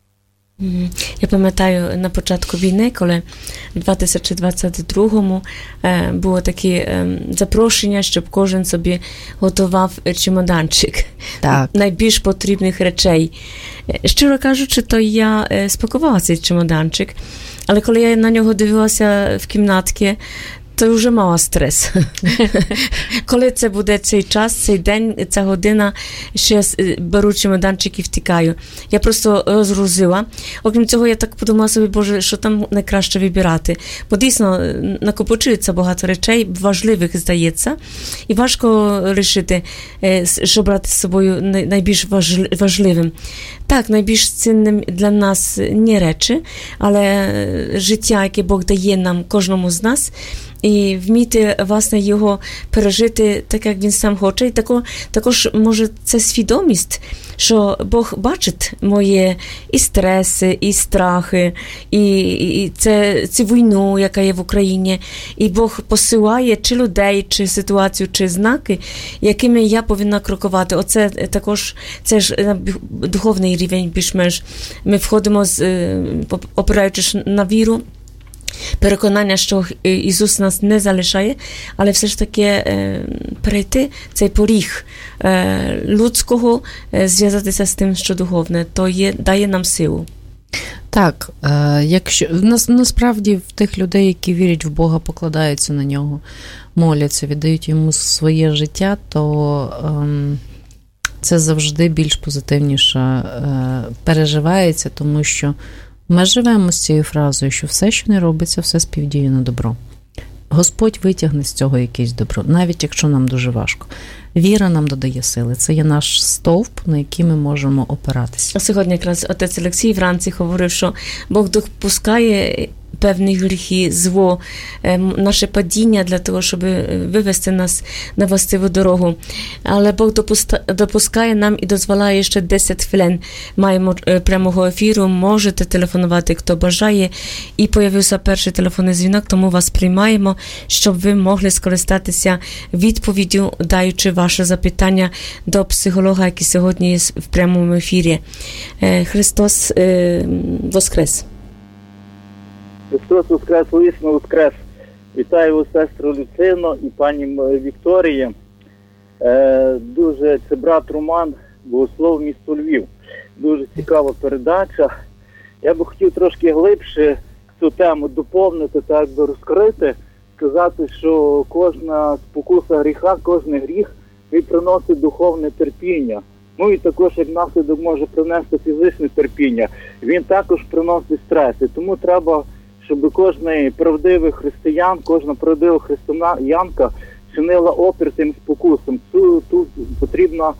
Я пам'ятаю на початку війни, коли в 2022-му було таке запрошення, щоб кожен собі готував чемоданчик найбільш потрібних речей. Щиро кажучи, то я спакувала цей чемоданчик, але коли я на нього дивилася в кімнатці, то вже мала стрес. Коли це буде цей час, цей день, ця година, що я беру чемоданчик і втікаю. Я просто розгрузила. Окрім цього, я так подумала собі, Боже, що там найкраще вибирати. Бо дійсно накопичується багато речей, важливих, здається, і важко вирішити, що брати з собою найбільш важливим. Так, найбільш цінним для нас не речі, але життя, яке Бог дає нам, кожному з нас, і вміти, власне, його пережити так, як він сам хоче. І також, може, це свідомість, що Бог бачить мої і стреси, і страхи, і цю війну, яка є в Україні. І Бог посилає чи людей, чи ситуацію, чи знаки, якими я повинна крокувати. Оце також, це ж духовний рівень більш-менш. Ми входимо, опираючись на віру, переконання, що Ісус нас не залишає, але все ж таки перейти цей поріг людського, зв'язатися з тим, що духовне, то дає нам силу. Так, якщо насправді в тих людей, які вірять в Бога, покладаються на нього, моляться, віддають йому своє життя, то це завжди більш позитивніше переживається, тому що ми живемо з цією фразою, що все, що не робиться, все співдіє на добро. Господь витягне з цього якесь добро, навіть якщо нам дуже важко. Віра нам додає сили. Це є наш стовп, на який ми можемо опиратися. Сьогодні якраз отець Олексій вранці говорив, що Бог допускає певні гріхи, зло, наше падіння для того, щоб вивести нас на властиву дорогу. Але Бог допускає нам і дозволяє ще 10 хвилин. Маємо прямого ефіру, можете телефонувати, хто бажає. І появився перший телефонний дзвінок, тому вас приймаємо, щоб ви могли скористатися відповіддю, даючи ваше запитання до психолога, який сьогодні є в прямому ефірі. Христос воскрес! Христос воскрес, воістину воскрес. Вітаю вас, сестру Люцино і пані Вікторії. Це брат Роман, богослов, місто Львів. Дуже цікава передача. Я би хотів трошки глибше цю тему доповнити, так би розкрити, сказати, що кожна спокуса гріха, кожен гріх, він приносить духовне терпіння. Ну і також, як наслідок, може принести фізичне терпіння. Він також приносить стреси. Тому треба, щоб кожен правдивий християн, кожна правдива християнка чинила опір тим спокусам. Тут потрібна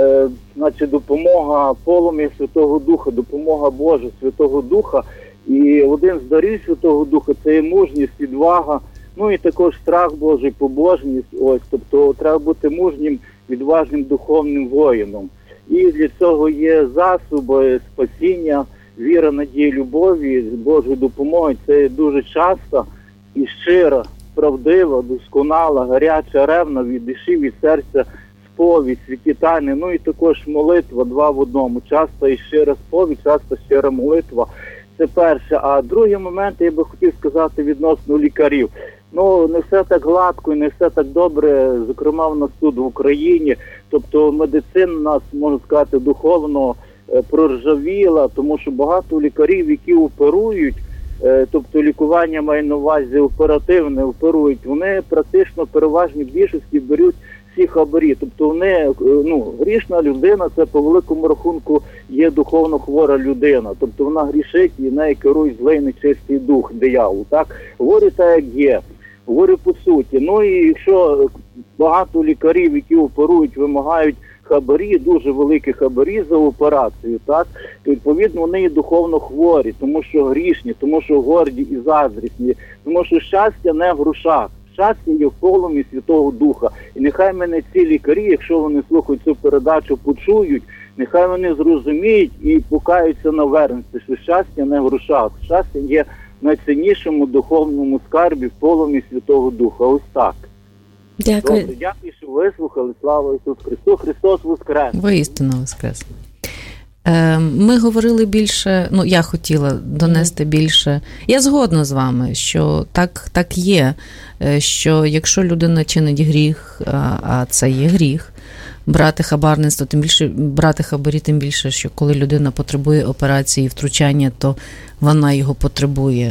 допомога полум'я Святого Духа, допомога Божа Святого Духа. І один з дарів Святого Духа – це є мужність, відвага, ну і також страх Божий, побожність. Тобто треба бути мужнім, відважним духовним воїном. І для цього є засоби спасіння, віра, надія, любові, Божої допомоги. Це дуже часто і щира, правдива, досконала, гаряча, ревна від душі, від серця сповідь, святі тайни, ну і також молитва, два в одному. Часто і щира сповідь, часто щира молитва. Це перше. А другий момент, я би хотів сказати відносно лікарів. Ну, не все так гладко і не все так добре, зокрема в нас тут в Україні. Тобто медицина нас, можна сказати, духовно проржавіла, тому що багато лікарів, які оперують, тобто лікування має на увазі оперативне, оперують, вони практично переважній більшості беруть всі хабарі. Тобто вони, грішна людина, це по великому рахунку є духовно хвора людина. Тобто вона грішить і нею керує злий нечистий дух, диявол. Так? Говорю так, як є. Говорю по суті. Ну і якщо багато лікарів, які оперують, вимагають хабарі, дуже великі хабарі за операцію, так, то відповідно вони і духовно хворі, тому що грішні, тому що горді і заздрісні, тому що щастя не в грошах. Щастя є в полум'ї Святого Духа. І нехай мене ці лікарі, якщо вони слухають цю передачу, почують, нехай вони зрозуміють і покаються на верності, що щастя не в грошах. Щастя є в найціннішому духовному скарбі в полум'ї Святого Духа. Ось так. Дякую. Добре, дякую, що вислухали. Слава Ісусу Христу. Христос воскрес. Воістину воскрес. Ми говорили більше, я хотіла донести більше. Я згодна з вами, що так є, що якщо людина чинить гріх, а це є гріх, брати хабарництво, тим більше брати хабарі, тим більше, що коли людина потребує операції, втручання, то вона його потребує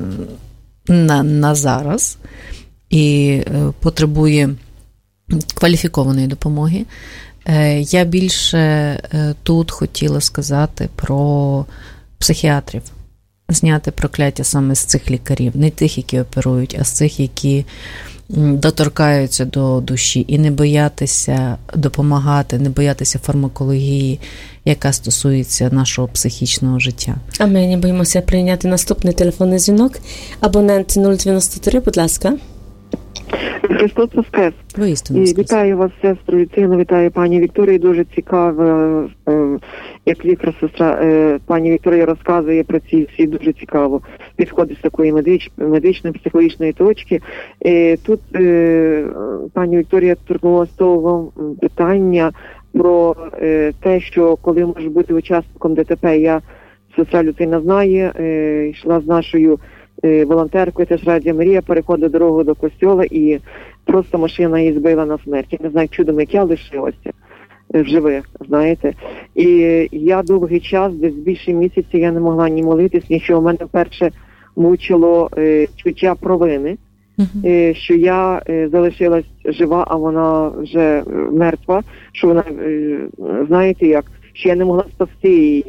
на зараз і потребує кваліфікованої допомоги. Я більше тут хотіла сказати про психіатрів. Зняти прокляття саме з цих лікарів. Не тих, які оперують, а з цих, які доторкаються до душі. І не боятися допомагати, не боятися фармакології, яка стосується нашого психічного життя. А ми не боїмося прийняти наступний телефонний дзвінок. Абонент 093, будь ласка. Христос воскрес. Воістину воскрес. Вітаю вас, сестру Люцину, вітаю пані Вікторію. Дуже цікаво, як лікар-сестра пані Вікторія розказує про ці всі, дуже цікаво. Підходить з такої медичної, психологічної точки. Тут пані Вікторія торкнулася того питання про те, що коли може бути учасником ДТП. Я, сестра Люцина, знає, йшла з нашою волонтеркою, теж Радіо Марія, переходить дорогу до костьола і просто машина її збила на смерть. Я не знаю, чудом, як я лишилася в живих, знаєте. І я довгий час, десь більше місяця, я не могла ні молитись, нічого. У мене вперше мучило чуття провини, що я залишилась жива, а вона вже мертва, що вона, знаєте як, що я не могла спасти її.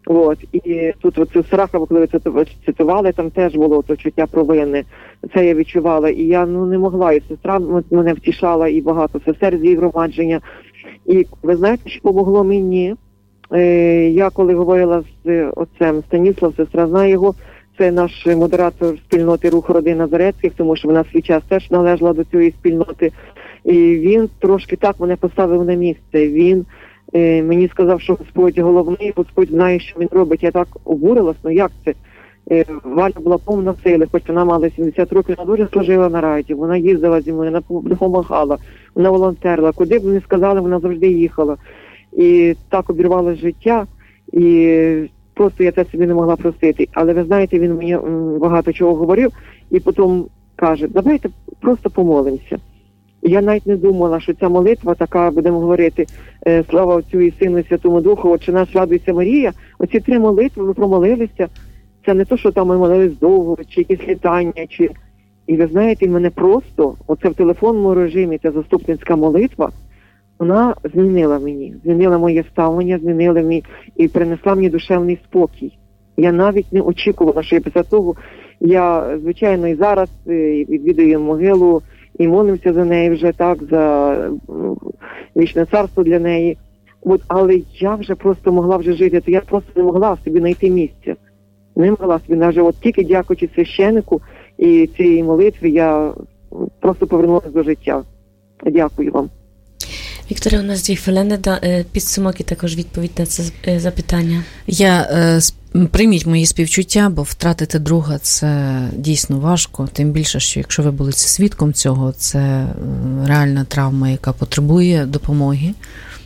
От, і тут оцю Сарахову, коли ви цитували, там теж було то чуття провини. Це я відчувала. І я не могла, і сестра мене втішала, і багато сестер з її громадження. І ви знаєте, що помогло мені? Я коли говорила з отцем Станіслав, сестра знає його, це наш модератор спільноти Руху родин Назарецьких, тому що вона в свій час теж належала до цієї спільноти. І він трошки так мене поставив на місце. Він мені сказав, що Господь головний, Господь знає, що він робить. Я так обурилась, як це? Валя була повна сили, хоч вона мала 70 років, вона дуже служила на раді, вона їздила зі мною, вона допомагала, вона волонтерила. Куди б не сказали, вона завжди їхала. І так обірвалося життя, і просто я це собі не могла простити. Але ви знаєте, він мені багато чого говорив, і потім каже, давайте просто помолимося. Я навіть не думала, що ця молитва така, будемо говорити, слава Отцю і Сину і Святому Духу, Отче наш, радуйся Марія, оці 3 молитви, ви промолилися, це не то, що там ми молились довго, чи якісь літання, чи... І ви знаєте, мене просто, оце в телефонному режимі, ця заступницька молитва, вона змінила моє ставлення, змінила мені і принесла мені душевний спокій. Я навіть не очікувала, що я після того, я, звичайно, і зараз відвідую могилу, і молимося за неї вже так, за вічне царство для неї. Але я вже просто могла вже жити, то я просто не могла собі знайти місця. Не могла собі, навіть тільки дякуючи священику і цій молитві, я просто повернулася до життя. Дякую вам. Вікторія, у нас 2 хвилини, підсумок і також відповідь на це запитання. Прийміть мої співчуття, бо втратити друга – це дійсно важко, тим більше, що якщо ви були свідком цього, це реальна травма, яка потребує допомоги.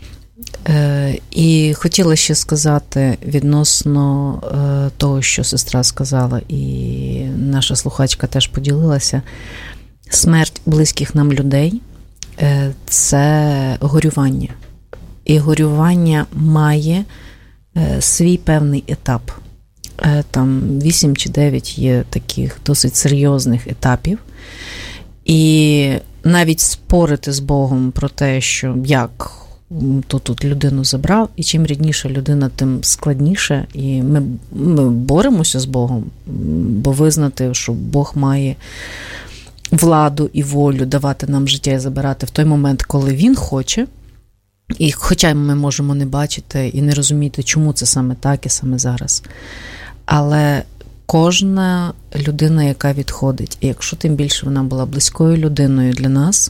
І хотіла ще сказати відносно того, що сестра сказала, і наша слухачка теж поділилася, смерть близьких нам людей – це горювання. І горювання має свій певний етап. Там 8 чи 9 є таких досить серйозних етапів. І навіть спорити з Богом про те, що як то тут людину забрав, і чим рідніша людина, тим складніше. І ми боремося з Богом, бо визнати, що Бог має владу і волю давати нам життя і забирати в той момент, коли Він хоче. І хоча ми можемо не бачити і не розуміти, чому це саме так і саме зараз. Але кожна людина, яка відходить, і якщо тим більше вона була близькою людиною для нас,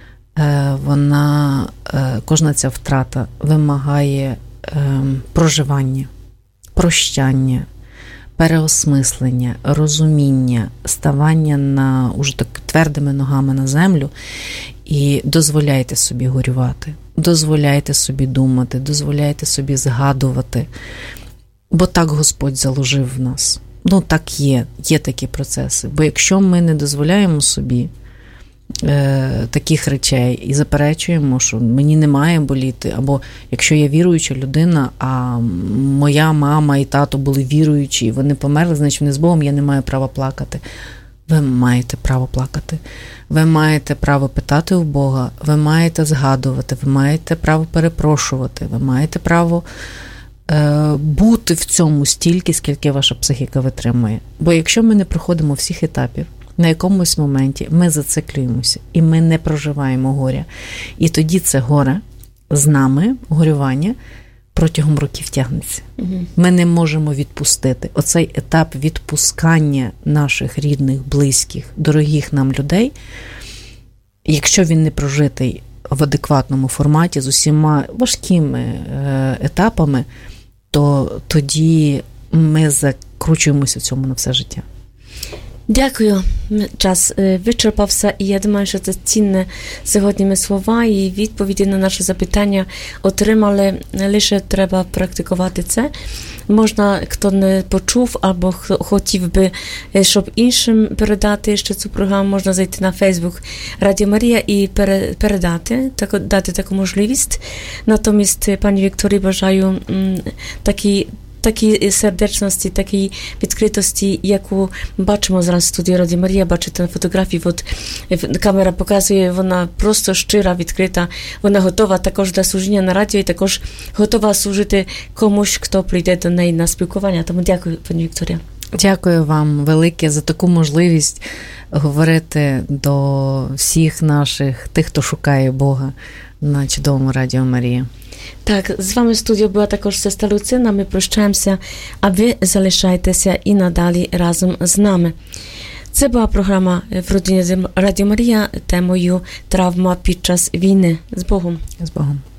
кожна ця втрата вимагає проживання, прощання, переосмислення, розуміння, ставання на уже так твердими ногами на землю. І дозволяйте собі горювати, дозволяйте собі думати, дозволяйте собі згадувати, бо так Господь заложив в нас. Так є такі процеси. Бо якщо ми не дозволяємо собі таких речей і заперечуємо, що мені не має боліти, або якщо я віруюча людина, а моя мама і тато були віруючі, і вони померли, значить вони з Богом, я не маю права плакати. Ви маєте право плакати, ви маєте право питати у Бога, ви маєте згадувати, ви маєте право перепрошувати, ви маєте право бути в цьому стільки, скільки ваша психіка витримує. Бо якщо ми не проходимо всіх етапів, на якомусь моменті ми зациклюємося і ми не проживаємо горя. І тоді це горе з нами, горювання, протягом років тягнеться. Ми не можемо відпустити. Оцей етап відпускання наших рідних, близьких, дорогих нам людей, якщо він не прожитий в адекватному форматі, з усіма важкими етапами, то тоді ми закручуємося в цьому на все життя. Дякую. Час вичерпався, і я думаю, що це цінне сьогодні ми слова і відповіді на наші запитання отримали. Лише треба практикувати це. Можна, хто не почув або хотів би, щоб іншим передати ще цю програму, можна зайти на Фейсбук Радіо Марія і передати, дати таку можливість. Натомість, пані Вікторії, бажаю такий такій сердечності, такій відкритості, яку бачимо зараз в студії Радіо Марія, бачите на фотографії, от камера показує, вона просто щира, відкрита, вона готова також до служіння на радіо і також готова служити комусь, хто прийде до неї на спілкування. Тому дякую, пані Вікторія. Дякую вам велике за таку можливість говорити до всіх наших, тих, хто шукає Бога на чудовому Радіо Марія. Так, з вами в студії була також сестра Люцина. Ми прощаємося, а ви залишайтеся і надалі разом з нами. Це була програма в родині Радіо Марія темою «Травма під час війни». З Богом. З Богом.